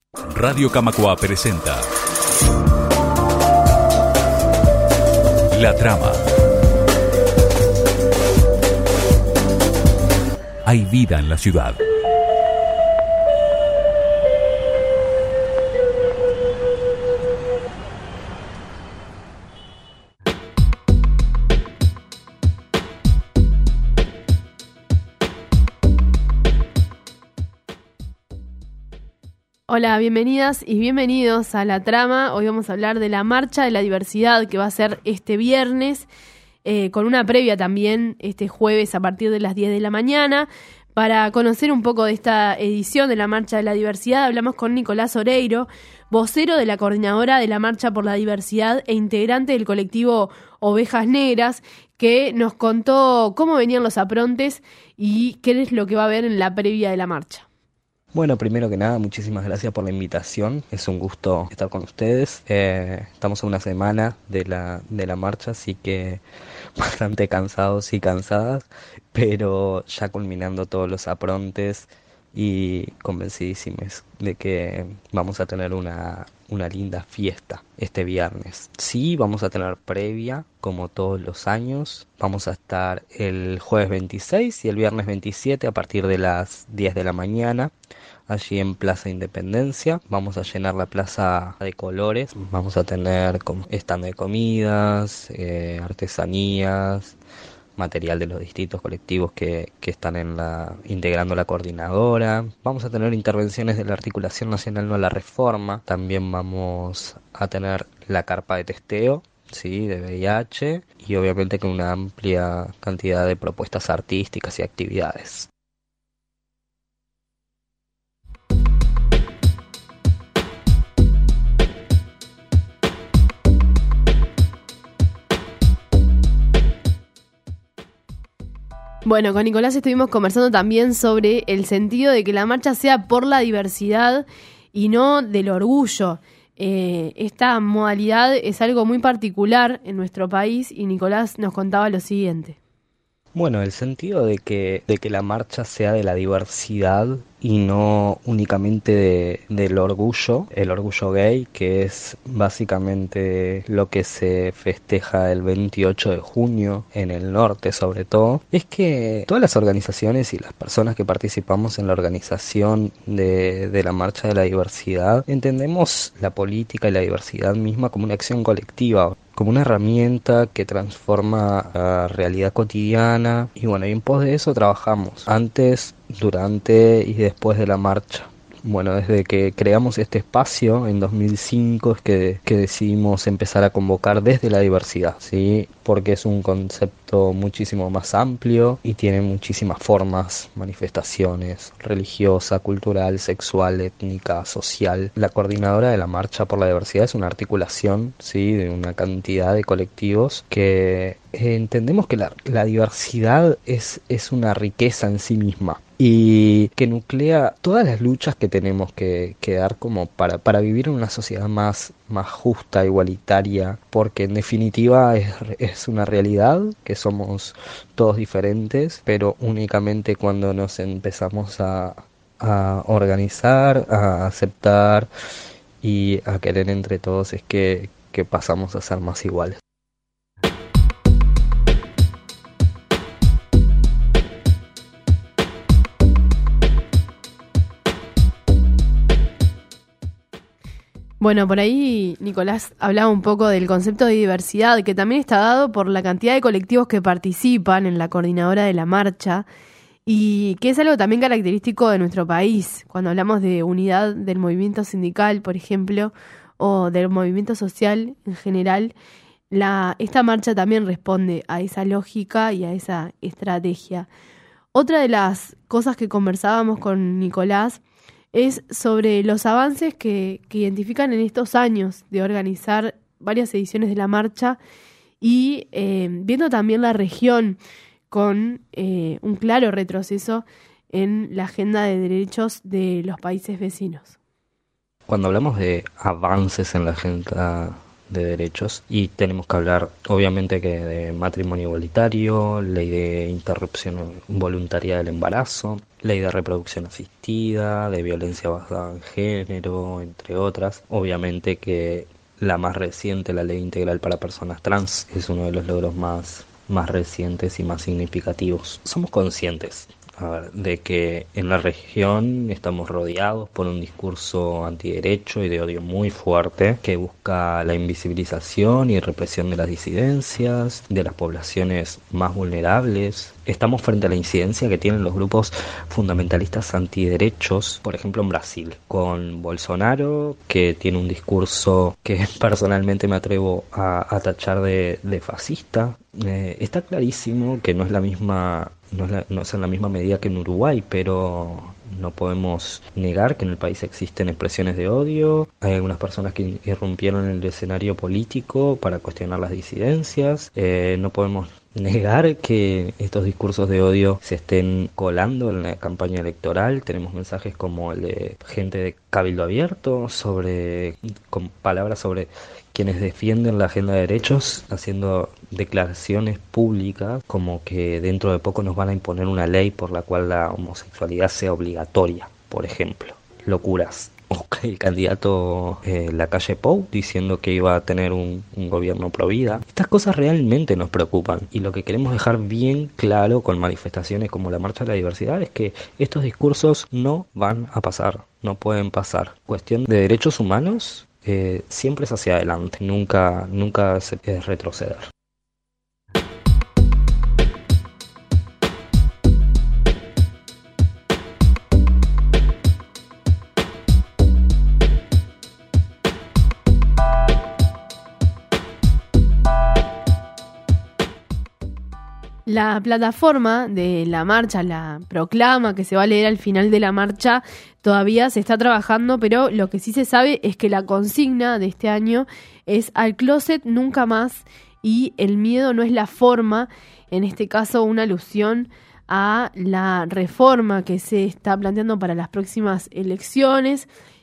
Radio Camacuá presenta La Trama. Hay vida en la ciudad. Hola, bienvenidas y bienvenidos a La Trama. Hoy vamos a hablar de la Marcha de la Diversidad que va a ser este viernes, con una previa también este jueves a partir de las 10 de la mañana. Para conocer un poco de esta edición de la Marcha de la Diversidad, hablamos con Nicolás Oreiro, vocero de la Coordinadora de la Marcha por la Diversidad e integrante del colectivo Ovejas Negras, que nos contó cómo venían los aprontes y qué es lo que va a haber en la previa de la marcha. Bueno, primero que nada, muchísimas gracias por la invitación. Es un gusto estar con ustedes. Estamos a una semana de la marcha, así que bastante cansados y cansadas, pero ya culminando todos los aprontes y convencidísimos de que vamos a tener una linda fiesta este viernes. Sí, vamos a tener previa, como todos los años. Vamos a estar el jueves 26 y el viernes 27 a partir de las 10 de la mañana. Allí en Plaza Independencia vamos a llenar la plaza de colores. Vamos a tener stand de comidas, artesanías, material de los distintos colectivos que están integrando la coordinadora. Vamos a tener intervenciones de la Articulación Nacional No a la Reforma. También vamos a tener la carpa de testeo, sí, de VIH, y obviamente con una amplia cantidad de propuestas artísticas y actividades. Bueno, con Nicolás estuvimos conversando también sobre el sentido de que la marcha sea por la diversidad y no del orgullo. Esta modalidad es algo muy particular en nuestro país y Nicolás nos contaba lo siguiente. Bueno, el sentido de que la marcha sea de la diversidad y no únicamente del orgullo, el orgullo gay, que es básicamente lo que se festeja el 28 de junio en el norte sobre todo, es que todas las organizaciones y las personas que participamos en la organización de la marcha de la diversidad entendemos la política y la diversidad misma como una acción colectiva, como una herramienta que transforma la realidad cotidiana, y bueno, y en pos de eso trabajamos antes, durante y después de la marcha. Bueno, desde que creamos este espacio en 2005 es que decidimos empezar a convocar desde la diversidad, ¿sí? Porque es un concepto muchísimo más amplio y tiene muchísimas formas, manifestaciones, religiosa, cultural, sexual, étnica, social. La coordinadora de la Marcha por la Diversidad es una articulación, ¿sí?, de una cantidad de colectivos que entendemos que la diversidad es una riqueza en sí misma y que nuclea todas las luchas que tenemos que dar como para vivir en una sociedad más justa, igualitaria, porque en definitiva es una realidad que somos todos diferentes, pero únicamente cuando nos empezamos a organizar, a aceptar y a querer entre todos es que pasamos a ser más iguales. Bueno, por ahí Nicolás hablaba un poco del concepto de diversidad, que también está dado por la cantidad de colectivos que participan en la coordinadora de la marcha y que es algo también característico de nuestro país. Cuando hablamos de unidad del movimiento sindical, por ejemplo, o del movimiento social en general, esta marcha también responde a esa lógica y a esa estrategia. Otra de las cosas que conversábamos con Nicolás es sobre los avances que identifican en estos años de organizar varias ediciones de la marcha y viendo también la región con un claro retroceso en la agenda de derechos de los países vecinos. Cuando hablamos de avances en la agenda de derechos, y tenemos que hablar obviamente que de matrimonio igualitario, ley de interrupción voluntaria del embarazo, ley de reproducción asistida, de violencia basada en género, entre otras. Obviamente que la más reciente, la ley integral para personas trans, es uno de los logros más recientes y más significativos. Somos conscientes, a ver, de que en la región estamos rodeados por un discurso antiderecho y de odio muy fuerte que busca la invisibilización y represión de las disidencias, de las poblaciones más vulnerables. Estamos frente a la incidencia que tienen los grupos fundamentalistas antiderechos, por ejemplo en Brasil, con Bolsonaro, que tiene un discurso que personalmente me atrevo a tachar de fascista. Está clarísimo que no es la misma, no es en la misma medida que en Uruguay, pero no podemos negar que en el país existen expresiones de odio. Hay algunas personas que irrumpieron en el escenario político para cuestionar las disidencias. No podemos negar que estos discursos de odio se estén colando en la campaña electoral. Tenemos mensajes como el de gente de Cabildo Abierto con palabras sobre quienes defienden la agenda de derechos, haciendo declaraciones públicas como que dentro de poco nos van a imponer una ley por la cual la homosexualidad sea obligatoria, por ejemplo. Locuras. O el candidato Lacalle Pou diciendo que iba a tener un gobierno pro vida. Estas cosas realmente nos preocupan, y lo que queremos dejar bien claro con manifestaciones como la Marcha de la Diversidad es que estos discursos no van a pasar, no pueden pasar. Cuestión de derechos humanos siempre es hacia adelante, nunca es retroceder. La plataforma de la marcha, la proclama que se va a leer al final de la marcha, todavía se está trabajando, pero lo que sí se sabe es que la consigna de este año es al closet nunca más, y el miedo no es la forma, en este caso una alusión a la reforma que se está planteando para las próximas elecciones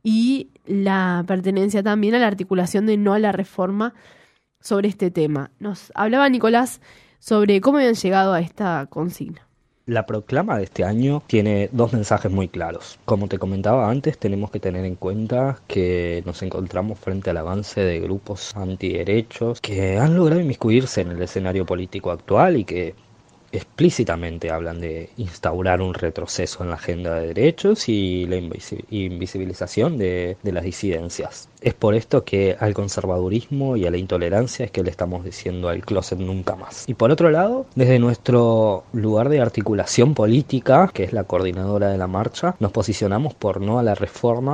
y la pertenencia también a la articulación de no a la reforma sobre este tema. Nos hablaba Nicolás sobre cómo habían llegado a esta consigna. La proclama de este año tiene dos mensajes muy claros. Como te comentaba antes, tenemos que tener en cuenta que nos encontramos frente al avance de grupos antiderechos que han logrado inmiscuirse en el escenario político actual y que explícitamente hablan de instaurar un retroceso en la agenda de derechos y la invisibilización de las disidencias. Es por esto que al conservadurismo y a la intolerancia es que le estamos diciendo al closet nunca más. Y por otro lado, desde nuestro lugar de articulación política, que es la coordinadora de la marcha, nos posicionamos por no a la reforma,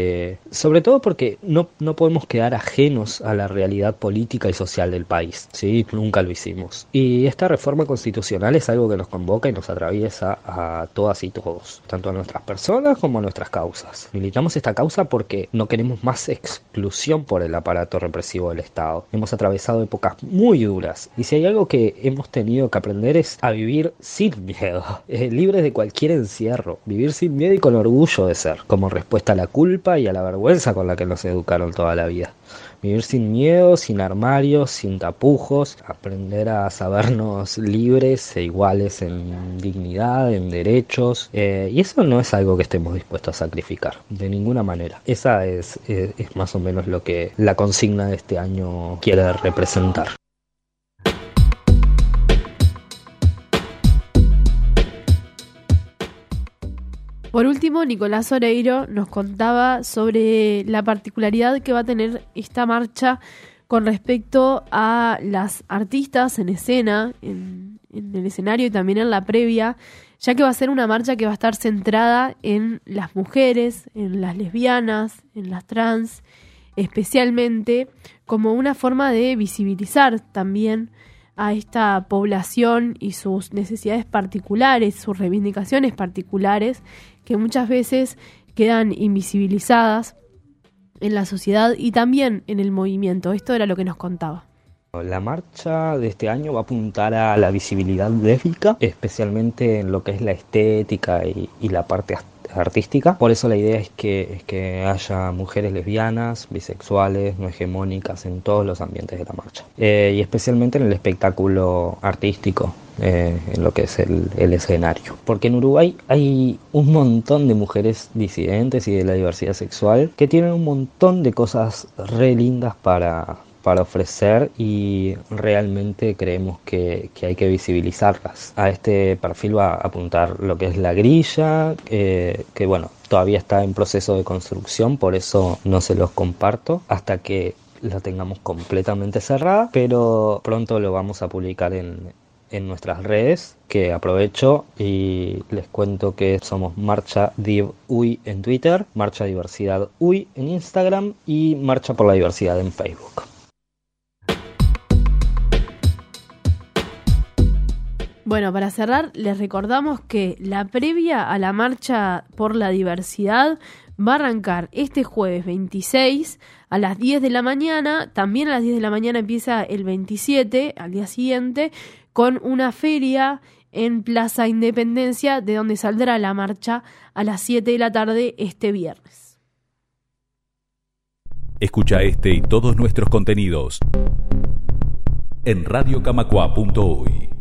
sobre todo porque no podemos quedar ajenos a la realidad política y social del país, ¿sí? Nunca lo hicimos. Y esta reforma constitucional es algo que nos convoca y nos atraviesa a todas y todos, tanto a nuestras personas como a nuestras causas. Militamos esta causa porque no queremos más exclusión por el aparato represivo del Estado. Hemos atravesado épocas muy duras, y si hay algo que hemos tenido que aprender es a vivir sin miedo, libres de cualquier encierro, vivir sin miedo y con orgullo de ser, como respuesta a la culpa y a la vergüenza con la que nos educaron toda la vida. Vivir sin miedo, sin armarios, sin tapujos, aprender a sabernos libres e iguales en dignidad, en derechos, y eso no es algo que estemos dispuestos a sacrificar, de ninguna manera. Esa es más o menos lo que la consigna de este año quiere representar. Por último, Nicolás Oreiro nos contaba sobre la particularidad que va a tener esta marcha con respecto a las artistas en escena, en el escenario y también en la previa, ya que va a ser una marcha que va a estar centrada en las mujeres, en las lesbianas, en las trans, especialmente como una forma de visibilizar también a esta población y sus necesidades particulares, sus reivindicaciones particulares, que muchas veces quedan invisibilizadas en la sociedad y también en el movimiento. Esto era lo que nos contaba. La marcha de este año va a apuntar a la visibilidad lésbica, especialmente en lo que es la estética y la parte artística. Por eso la idea es que haya mujeres lesbianas, bisexuales, no hegemónicas en todos los ambientes de la marcha. Y especialmente en el espectáculo artístico, en lo que es el escenario. Porque en Uruguay hay un montón de mujeres disidentes y de la diversidad sexual que tienen un montón de cosas re lindas para ofrecer, y realmente creemos que hay que visibilizarlas. A este perfil va a apuntar lo que es la grilla, que bueno, todavía está en proceso de construcción, por eso no se los comparto hasta que la tengamos completamente cerrada, pero pronto lo vamos a publicar en nuestras redes, que aprovecho y les cuento que somos Marcha Div UI en Twitter, Marcha Diversidad UI en Instagram y Marcha por la Diversidad en Facebook. Bueno, para cerrar, les recordamos que la previa a la Marcha por la Diversidad va a arrancar este jueves 26 a las 10 de la mañana. También a las 10 de la mañana empieza el 27, al día siguiente, con una feria en Plaza Independencia, de donde saldrá la marcha a las 7 de la tarde este viernes. Escucha este y todos nuestros contenidos en radiocamacua.uy.